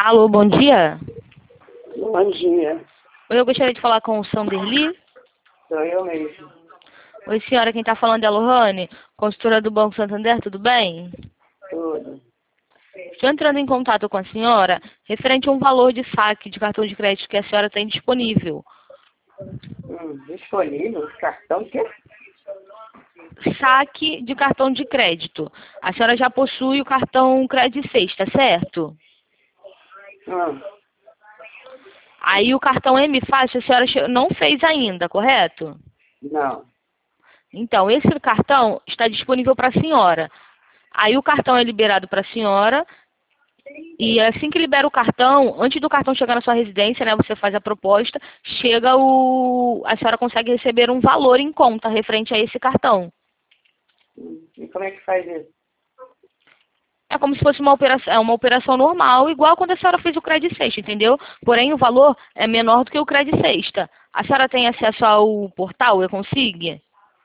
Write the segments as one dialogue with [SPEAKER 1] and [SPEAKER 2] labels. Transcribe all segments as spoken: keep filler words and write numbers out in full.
[SPEAKER 1] Alô, bom dia.
[SPEAKER 2] Bom dia.
[SPEAKER 1] Eu gostaria de falar com o Sanderli.
[SPEAKER 2] Sou eu mesmo.
[SPEAKER 1] Oi, senhora, quem está falando é a Lohane, consultora do Banco Santander, tudo bem?
[SPEAKER 2] Tudo.
[SPEAKER 1] Estou entrando em contato com a senhora referente a um valor de saque de cartão de crédito que a senhora tem disponível.
[SPEAKER 2] Hum, disponível? Cartão que?
[SPEAKER 1] Saque de cartão de crédito. A senhora já possui o cartão Credit Sexta, certo?
[SPEAKER 2] Hum,
[SPEAKER 1] Aí o cartão M Fácil a senhora che- não fez ainda, correto?
[SPEAKER 2] não.
[SPEAKER 1] Então, esse cartão está disponível para a senhora. Aí o cartão é liberado para a senhora e assim que libera o cartão, antes do cartão chegar na sua residência, né, você faz a proposta, chega o... a senhora consegue receber um valor em conta referente a esse cartão.
[SPEAKER 2] Hum, E como é que faz isso?
[SPEAKER 1] É como se fosse uma operação, é uma operação normal, igual quando a senhora fez o Credit Sexta, entendeu? Porém, o valor é menor do que o Credit Sexta. A senhora tem acesso ao portal Econsig?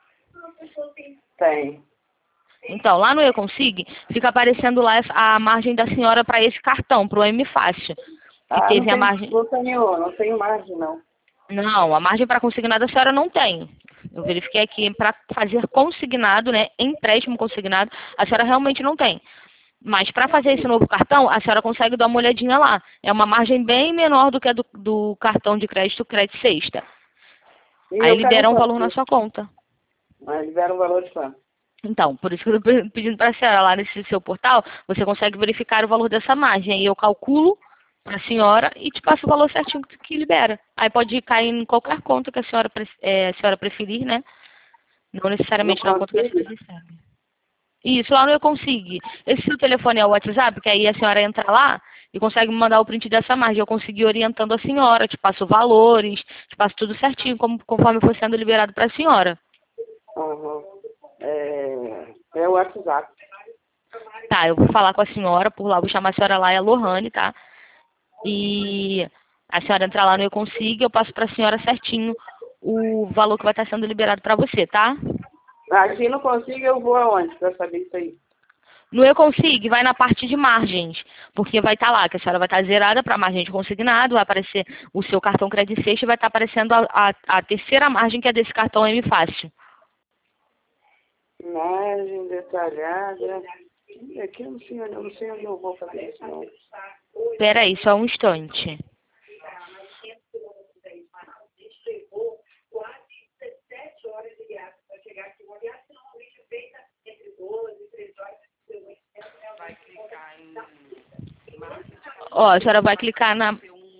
[SPEAKER 2] Tem.
[SPEAKER 1] Então, lá no Econsig, fica aparecendo lá a margem da senhora para esse cartão, para o M Fácil, que
[SPEAKER 2] Ah, não
[SPEAKER 1] teve a
[SPEAKER 2] tem
[SPEAKER 1] margem...
[SPEAKER 2] luta nenhuma, não tenho margem, não.
[SPEAKER 1] Não, a margem para consignado a senhora não tem. Eu verifiquei aqui, para fazer consignado, né, empréstimo consignado, a senhora realmente não tem. Mas para fazer esse novo cartão, a senhora consegue dar uma olhadinha lá. É uma margem bem menor do que a do, do cartão de crédito Credit Sexta.
[SPEAKER 2] E
[SPEAKER 1] Aí
[SPEAKER 2] eu quero
[SPEAKER 1] libera um valor
[SPEAKER 2] quanto?
[SPEAKER 1] na sua conta.
[SPEAKER 2] Mas libera um valor de quanto?
[SPEAKER 1] Então, por isso que eu estou pedindo para a senhora, lá nesse seu portal, você consegue verificar o valor dessa margem. Aí eu calculo para a senhora e te passo o valor certinho que que libera. Aí pode cair em qualquer conta que a senhora, pre- eh, a senhora preferir, né? Não
[SPEAKER 2] Não
[SPEAKER 1] necessariamente na conta que a
[SPEAKER 2] consigo?
[SPEAKER 1] senhora recebe. Isso, lá no Eu Consegui. Esse seu telefone é o WhatsApp, que aí a senhora entra lá e consegue me mandar o print dessa margem. Eu consegui orientando a senhora, te passo valores, te passo tudo certinho, como, conforme for sendo liberado para a senhora.
[SPEAKER 2] Uhum. É, é o WhatsApp.
[SPEAKER 1] Tá, eu vou falar com a senhora por lá, vou chamar a senhora lá, é a Lohane, tá? E a senhora entra lá no Eu Consigo, eu passo para a senhora certinho o valor que vai estar sendo liberado para você, tá?
[SPEAKER 2] Aqui não consigo, eu vou aonde para saber isso aí?
[SPEAKER 1] No Eu Consigo, vai na parte de margens, porque vai estar lá, que a senhora vai estar zerada para a margem de consignado, vai aparecer o seu cartão Credit Sexta e vai estar aparecendo a, a, a terceira margem, que é desse cartão M Fácil.
[SPEAKER 2] Imagem detalhada. Aqui eu não sei, eu não sei onde eu vou fazer isso, não.
[SPEAKER 1] Espera aí, só um instante. Ó, a senhora vai clicar na...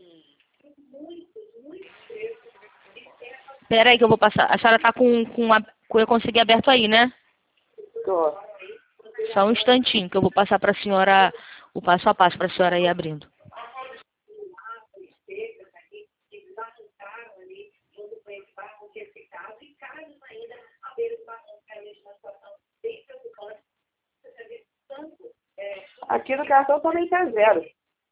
[SPEAKER 1] Espera aí que eu vou passar. A senhora tá com, com, a, com o Eu Consegui aberto aí, né?
[SPEAKER 2] Tô.
[SPEAKER 1] Só um instantinho que eu vou passar para a senhora o passo a passo para a senhora ir abrindo.
[SPEAKER 2] Aqui no cartão também tá zero.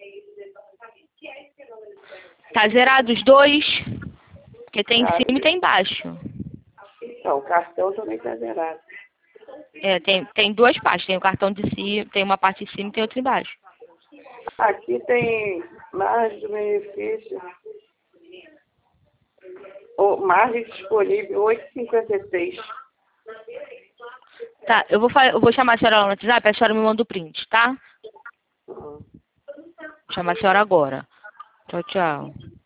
[SPEAKER 1] Tá zerado os dois? Porque tem em
[SPEAKER 2] Ah,
[SPEAKER 1] cima e tem embaixo.
[SPEAKER 2] então, o cartão também tá zerado.
[SPEAKER 1] É, tem, tem duas partes. Tem o cartão de cima, tem uma parte de cima e tem outra embaixo.
[SPEAKER 2] Aqui tem margem de benefício. O, margem disponível oito e cinquenta e seis.
[SPEAKER 1] Tá, eu vou, fa- eu vou chamar a senhora lá no WhatsApp, a senhora me manda o print, tá?
[SPEAKER 2] Uhum.
[SPEAKER 1] Vou chamar a senhora agora. Tchau, tchau.